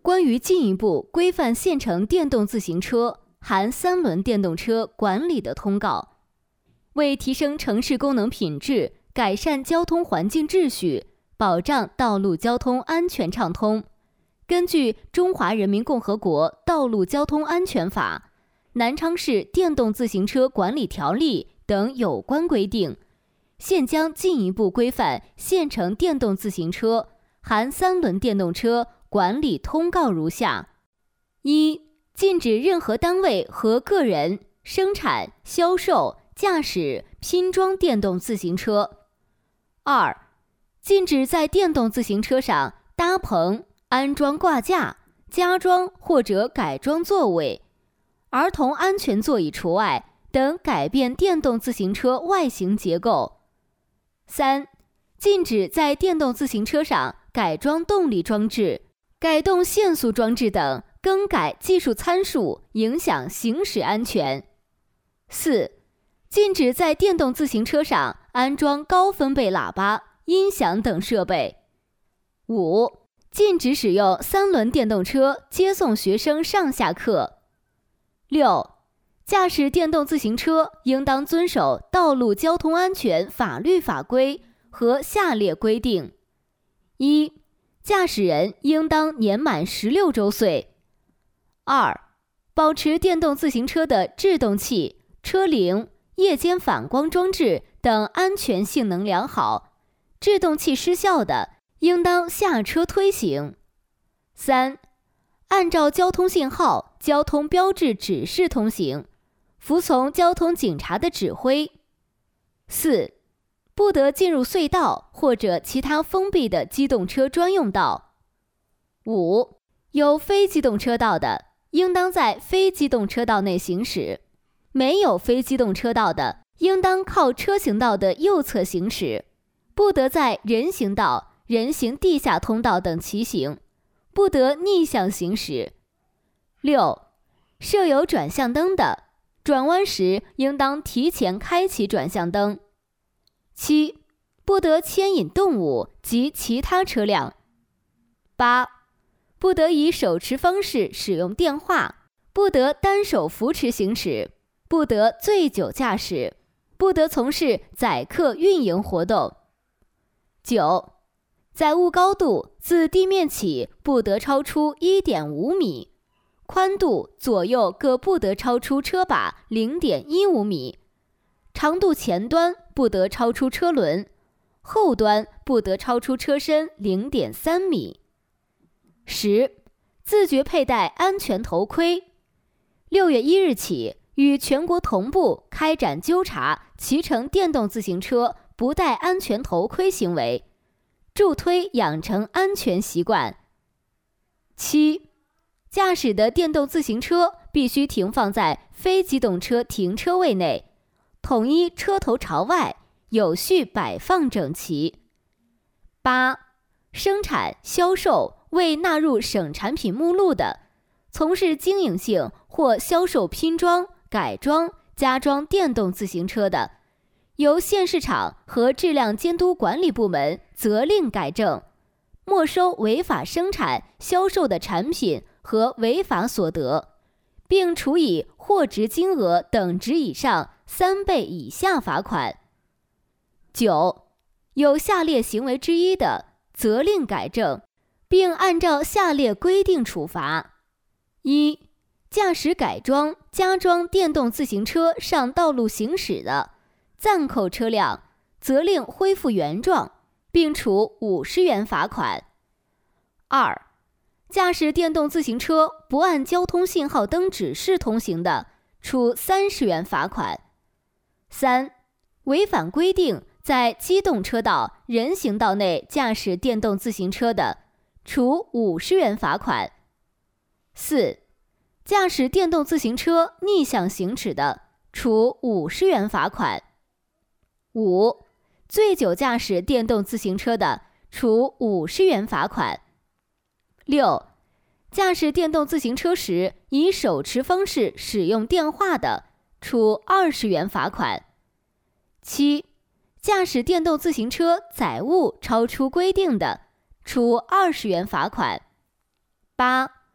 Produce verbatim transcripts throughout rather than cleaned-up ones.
关于进一步规范现乘电动自行车含三轮电动车管理的通告，为提升城市功能品质，改善交通环境秩序，保障道路交通安全畅通，根据《中华人民共和国道路交通安全法》、《南昌市电动自行车管理条例》等有关规定，现将进一步规范现乘电动自行车含三轮电动车管理通告如下：一、禁止任何单位和个人生产、销售、驾驶、拼装电动自行车；二、禁止在电动自行车上搭棚、安装挂架、加装或者改装座位、儿童安全座椅除外等改变电动自行车外形结构；三、禁止在电动自行车上改装动力装置、改动限速装置等更改技术参数，影响行驶安全；四、禁止在电动自行车上安装高分贝喇叭、音响等设备；五、禁止使用三轮电动车接送学生上下课；六、驾驶电动自行车应当遵守道路交通安全法律法规和下列规定：一、驾驶人应当年满十六周岁；二、保持电动自行车的制动器、车铃、夜间反光装置等安全性能良好，制动器失效的，应当下车推行；三、按照交通信号、交通标志指示通行，服从交通警察的指挥；四、不得进入隧道或者其他封闭的机动车专用道；五、有非机动车道的，应当在非机动车道内行驶；没有非机动车道的，应当靠车行道的右侧行驶，不得在人行道、人行地下通道等骑行，不得逆向行驶。六、设有转向灯的，转弯时应当提前开启转向灯。七、不得牵引动物及其他车辆。八、不得以手持方式使用电话，不得单手扶持行驶，不得醉酒驾驶，不得从事载客运营活动。九、载物高度自地面起不得超出 一点五米，宽度左右各不得超出车把 零点一五米，长度前端不得超出车轮，后端不得超出车身 零点三米。十、自觉佩戴安全头盔。六月一日起，与全国同步开展纠察骑乘电动自行车不戴安全头盔行为，助推养成安全习惯。七、驾驶的电动自行车必须停放在非机动车停车位内，统一车头朝外，有序摆放整齐。八、生产、销售未纳入省产品目录的，从事经营性或销售拼装、改装、加装电动自行车的，由县市场和质量监督管理部门责令改正，没收违法生产、销售的产品和违法所得，并处以货值金额等值以上三倍以下罚款。九、有下列行为之一的，责令改正，并按照下列规定处罚：一、驾驶改装、加装电动自行车上道路行驶的，暂扣车辆，责令恢复原状，并处五十元罚款。二、驾驶电动自行车不按交通信号灯指示通行的，处三十元罚款。三、违反规定在机动车道、人行道内驾驶电动自行车的，处五十元罚款。四、驾驶电动自行车逆向行驶的，处五十元罚款。五、醉酒驾驶电动自行车的，处五十元罚款。六、驾驶电动自行车时以手持方式使用电话的，处二十元罚款。七、驾驶电动自行车载物超出规定的，处二十元罚款。八、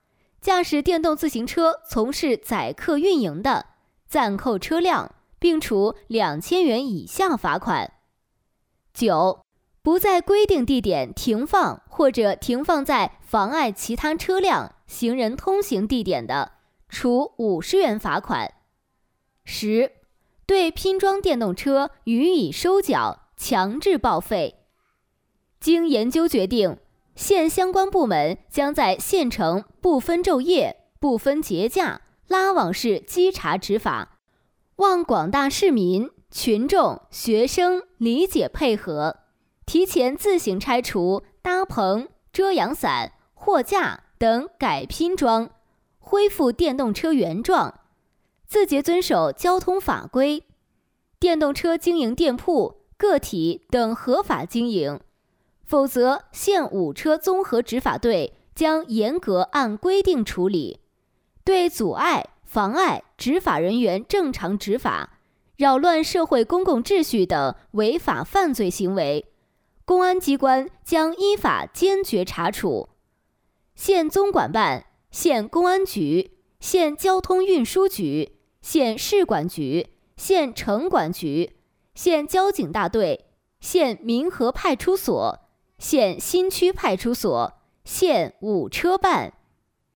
驾驶电动自行车从事载客运营的，暂扣车辆，并处两千元以下罚款。九、不在规定地点停放或者停放在妨碍其他车辆、行人通行地点的，处五十元罚款。十、对拼装电动车予以收缴、强制报废。经研究决定，县相关部门将在县城不分昼夜、不分节假拉网式稽查执法，望广大市民、群众、学生理解配合，提前自行拆除搭棚、遮阳伞、货架等改拼装，恢复电动车原状，自觉遵守交通法规。电动车经营店铺、个体等合法经营，否则县五车综合执法队将严格按规定处理。对阻碍、妨碍执法人员正常执法、扰乱社会公共秩序等违法犯罪行为，公安机关将依法坚决查处。县综管办、县公安局、县交通运输局、县市管局、县城管局、县交警大队、县民和派出所、县新区派出所、县五车办、